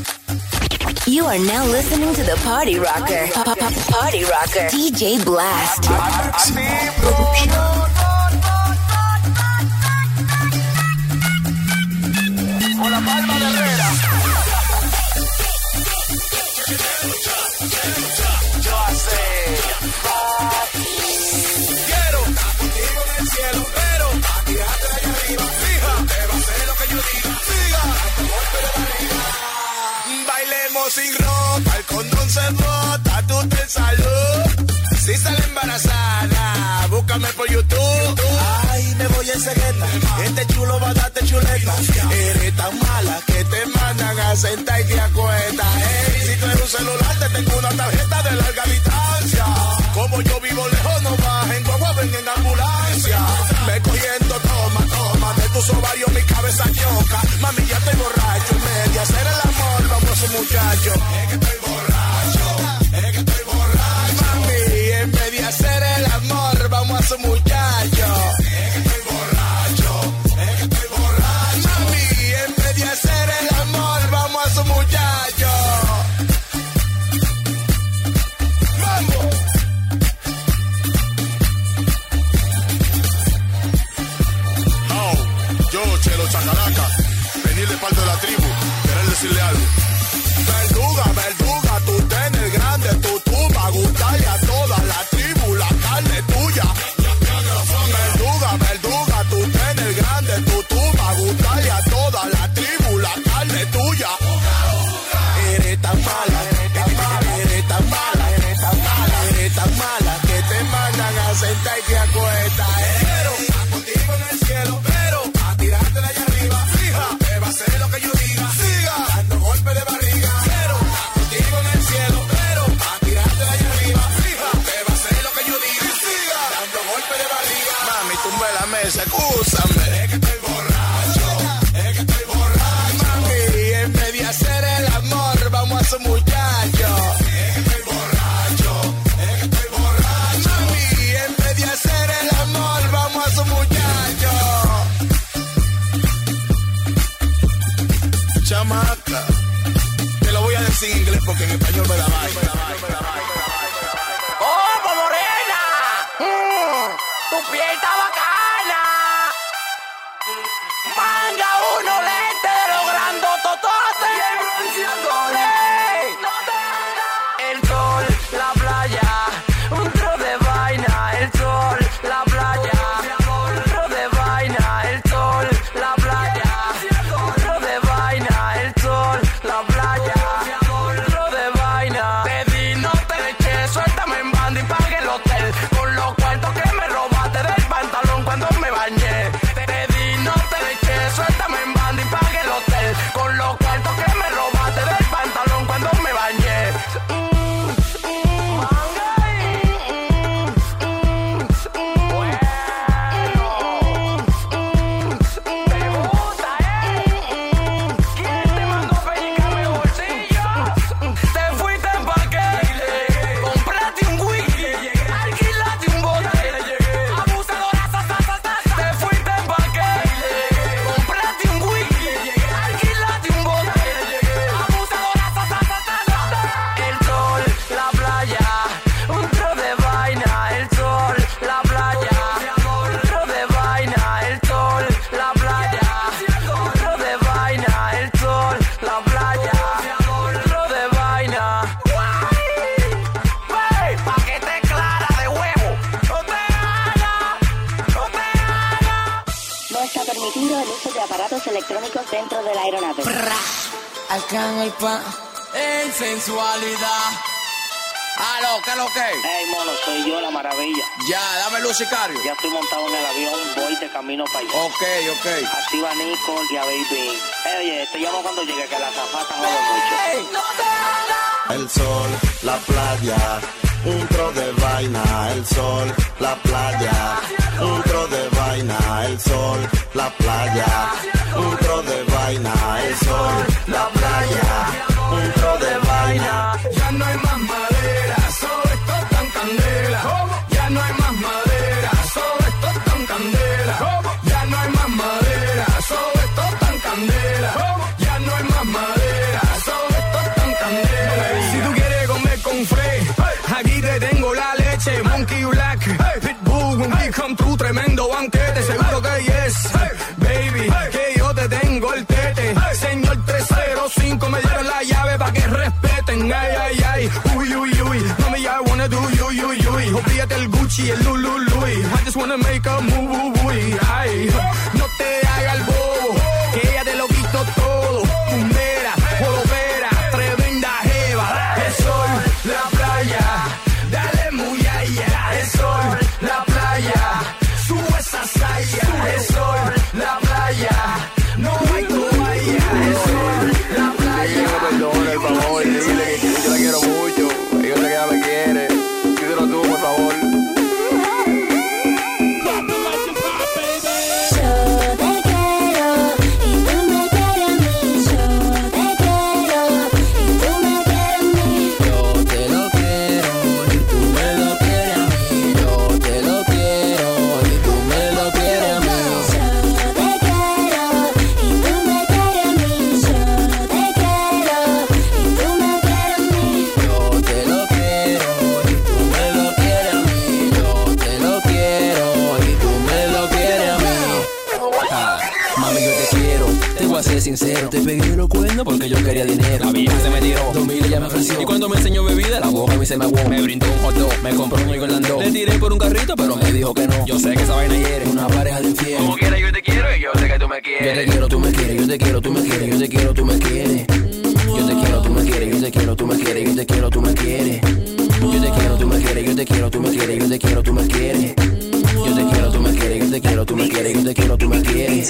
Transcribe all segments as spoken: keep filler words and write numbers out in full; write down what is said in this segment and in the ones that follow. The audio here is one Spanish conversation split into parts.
You are now listening to the Party Rocker. Party Rocker. D J Blast. Con la palma de Herrera. Yo hace. Quiero estar contigo en el cielo, pero a tirarte de allá arriba. Fija, te va a hacer lo que yo diga. Siga, hasta el golpe de barriga. Bailemos sin ropa, el condón se bota, tú ten salud. Si sale embarazada, búscame por YouTube. Ay, me voy en cegueta, este chulo va a darte chuleta. Eres tan mala que te mandan a sentar y te acuestas. Ey, si tú eres un celular, te tengo una tarjeta de larga distancia. Como yo vivo lejos, no bajen, guagua, ven en ambulancia. Me cogiendo, toma, toma, de tus ovarios mi cabeza choca. Mami, ya estoy borracho, en media hacer el amor, vamos a su muchacho. Es que estoy borracho, es que estoy borracho. Mami, en vez de hacer el amor, vamos a su muchacho. Es que estoy borracho, es que estoy borracho. Mami, en vez de hacer el amor, vamos a su muchacho. Vamos. Oh, yo, Chelo Chacalaca, venir de parte de la tribu, querer decirle algo. Verduga, verduga, tú tienes grande, tú, tú vas a gustarle a toda la tribu, la carne tuya. Verduga, verduga, tú tienes grande, tú, tú vas a gustarle a toda la tribu, la carne tuya. Eres tan mala, eres tan mala, eres tan mala, eres tan mala, eres tan mala que te mandan a sentar y te acuestas. Pero a contigo en el cielo, pero a tirarte de allá arriba, fija, te va a hacer lo que yo diga. Siga dando golpe de barriga. Pero a contigo en el cielo, pero a tirarte de allá arriba, fija, te va a hacer lo que yo diga. Siga dando golpe de barriga. Mami, tumbe la mesa, escúchame. Es que estoy borracho, es que estoy borracho. Mami, en vez de hacer el amor, vamos a su muchacho. Es que estoy borracho, es que estoy borracho. Mami, en vez de hacer el amor, vamos a su muchacho. Chamaca, te lo voy a decir en inglés porque en español me da mal. ¡Oh, morena! Mm, ¡Tu piel está bacana! ¡Manga uno lente de los grandotototes! ¡Y el bronceador! El sol, la playa, un tro de vaina. El sol, la playa, un tro de vaina. El sol, la playa, un tro de vaina. El sol, la playa, un tro de vaina. Te di, no te eché, suéltame en banda y pague el hotel. Con los cuartos que me robaste del pantalón cuando me bañé. Te di, no te eché, suéltame en banda y pague el hotel. Con los cuartos que me robaste del pantalón cuando me bañé. Electrónicos dentro de la aeronave. Alcan el pan en sensualidad. Aló, ¿qué es lo que? Hey, mono, soy yo, la maravilla. Ya, dame luz, sicario. Ya estoy montado en el avión, voy de camino para allá. Ok, ok. Activa Nicole y a Baby. Hey, oye, te llamo cuando llegue, que la zafata jode mucho. Hey, no te hagas. El sol, la playa, un tro de vaina. El sol, la playa, un tro de vaina. El sol, la playa, un tro de vaina. El sol, la playa, un tro de vaina. Ya no hay más madera, solo esto tan candela. Ya no hay más madera, solo esto tan candela. Ya no hay más madera, solo esto tan candela. Ya no hay más madera, solo un big come true, tremendo banquete, seguro que yes. Baby, que yo te tengo el tete. Señor tres cero cinco, me dieron la llave pa' que respeten. Ay, ay, ay, uy, uy, uy. Mami, I wanna do you, you, you. Olvídate el Gucci, el Lulu, Louis. I just wanna make a move, uy. Ay, no te hagas el bobo, que ella te lo quito todo. Tumbera, jolopera, tremenda jeva. El sol, la playa, dale muy allá. El sol, la playa, sube esa saya. El sol, la playa, no hay toalla. El sol, la playa. Que me perdone, por favor, dile que yo la quiero mucho. Yo sé que ella me quiere. Díselo tú, por favor. Sincero, te pegué los cuernos porque yo quería dinero. La vieja se me tiró, dos mil ella me ofreció. Y cuando me enseñó bebida, la boca a mí se me aguó. Me brindó un hot dog, me compró un Orlando. Le tiré por un carrito, pero me dijo que no. Yo sé que esa vaina hiere, una pareja de infierno. Como quiera yo te quiero y yo sé que tú me quieres. Yo te quiero, tú me quieres, yo te quiero, tú me quieres, yo te quiero, tú me quieres. Yo te quiero, tú me quieres, yo te quiero, tú me quieres, yo te quiero, tú me quieres. Yo te quiero, tú me quieres, yo te quiero, tú me quieres, yo te quiero, tú me quieres. Yo te quiero, tú me quieres, yo te quiero, tú me quieres, yo te quiero, tú me quieres.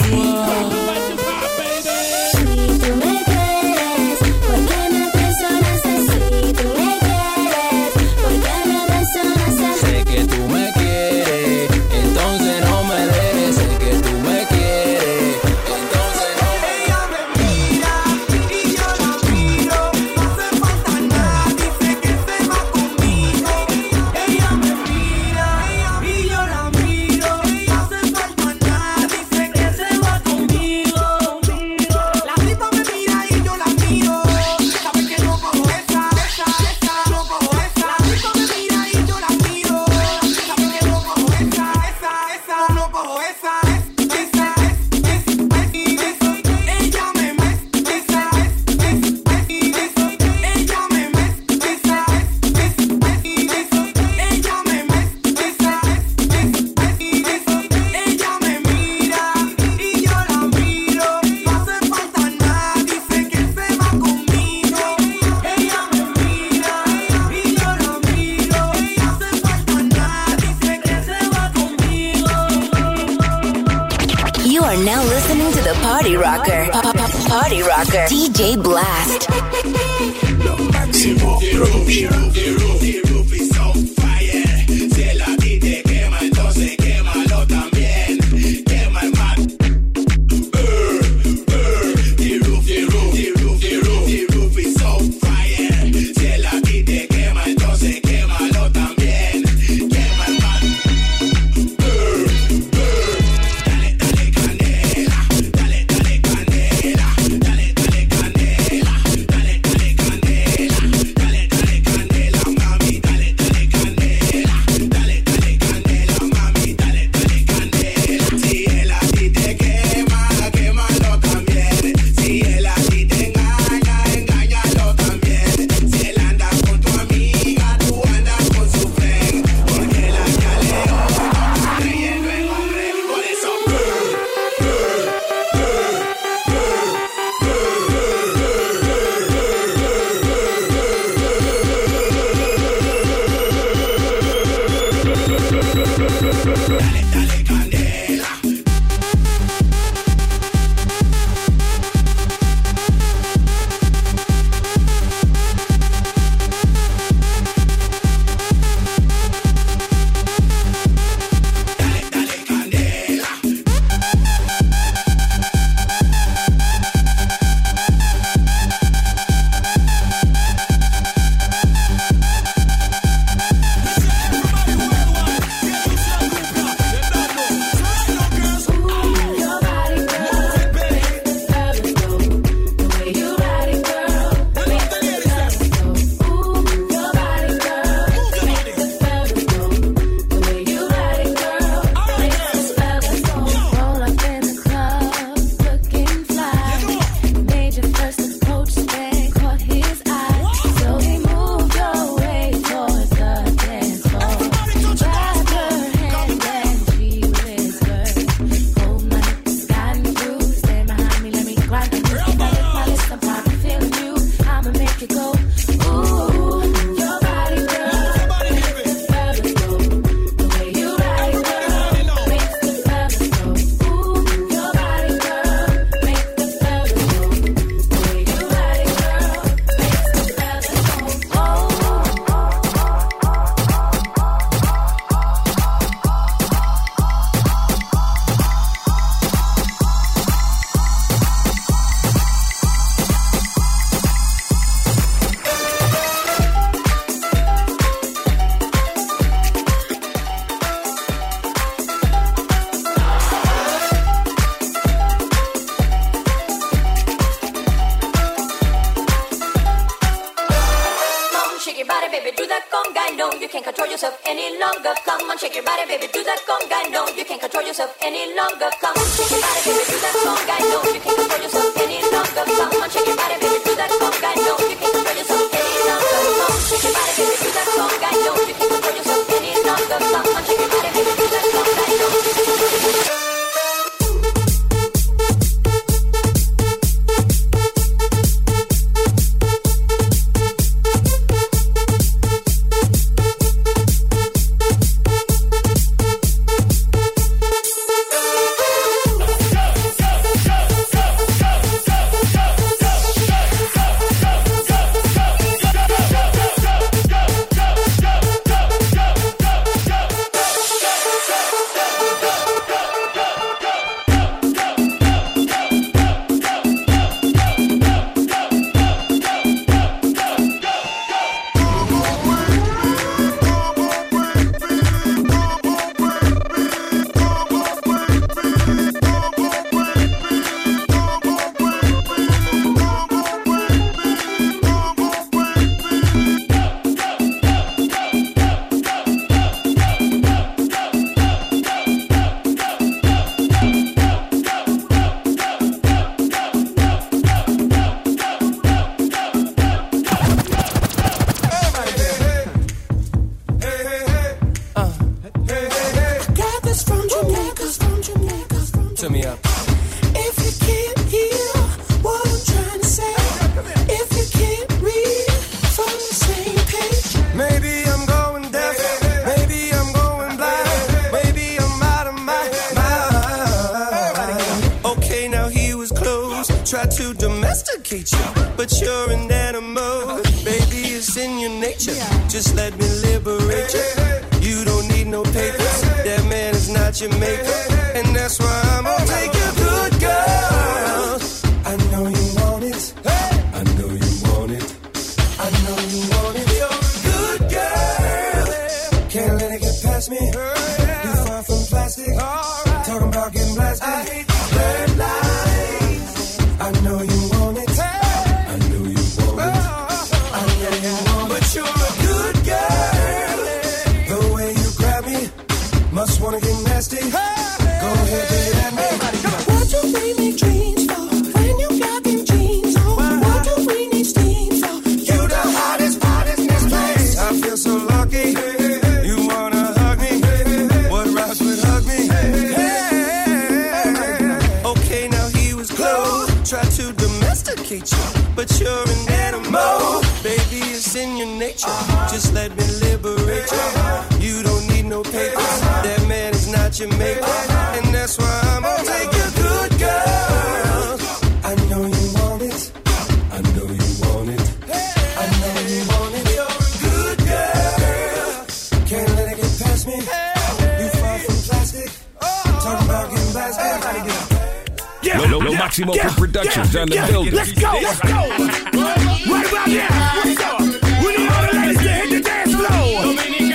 Party Rocker, D J Blast. Lo máximo production. baby, do that conga. No, you can't control yourself any longer. Come on, shake your body, baby, do that conga. No, you can't control yourself any longer. Come on, shake your body, baby, do that conga. No, you can't control yourself any longer. Come on, shake your body, baby, do that conga. No, you can't control yourself any longer. Come on, shake your body, baby, do that conga. No, you can't control yourself any longer. Come on, shake your body, baby, do that conga. No. Maximo yeah, Productions yeah, on the yeah, building. Let's go, let's go. Right about now. What's up? We need all the ladies to hit the dance floor.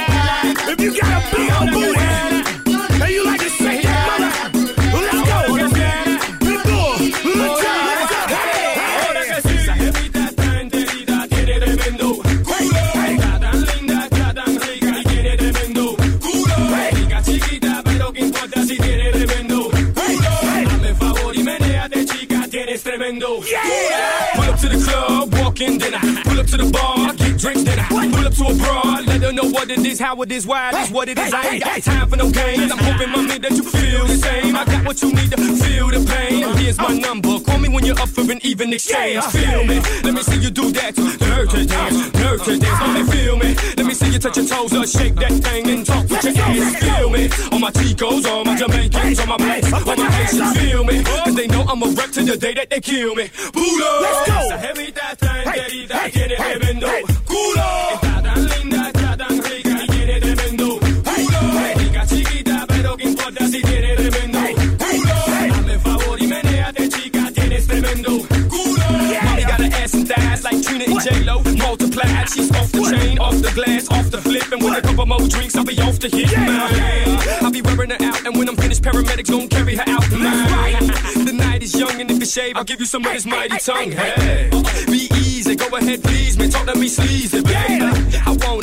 If you got a big old booty and you like to shake that mother, let's go. Let's go. Let's go. Ahora que sí, esa jevita está enterita, tiene tremendo culo. Está tan linda, está tan rica y tiene tremendo culo. Rica chiquita, pero qué importa si tiene tremendo culo. Dame favor y menéate, chica, tienes tremendo. Yeah. Pull up to the club, walk in, then I pull up to the bar, get drinks, then I pull up to a broad, let her know what it is, how it is, why it is, what it is. I ain't got time for no games. I'm hoping, mommy, that you feel the same. I got what you need to feel the pain. And here's my number. Call me when you're up for an even exchange. Feel me? Let me see you do that. Dirty dance, dirty dance. Let me feel me. Let me see you touch your toes or shake that thing and talk with your ass. Feel me? All my Chicos, all my Jamaicans, all my blacks, all my Haitians. Feel me? Cause they know I'm a wreck to the day that they kill me. Bulo. Let's go. Esa jevita está enterita, tiene tremendo culo. Está tan linda, está tan rica y tiene tremendo culo. Rica chiquita, pero qué importa si tiene tremendo culo. Dame favor y menéate, chica, tienes tremendo culo. Mommy got an ass and thighs like Trina and J-Lo. Multiplied, she's off the chain, off the glass, off the flip. And with a couple more drinks, I'll be off the hit. I'll be wearing her out, and when I'm finished, paramedics gon' carry her out. The night is young, and if you shave, I'll give you some of this mighty tongue. Hey, be easy, go ahead, please, man. Talk to me sleazy, baby. I want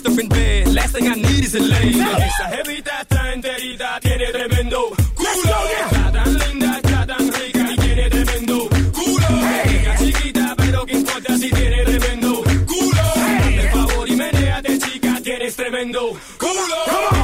stuff in bed. Last thing I need is a lady. Esa jevita está enterita, tiene tremendo culo. Está tan linda, está tan rica y tiene tremendo culo. Chica chiquita, pero qué importa si tiene tremendo culo. Hazme favor y menéate, chica, tienes tremendo culo.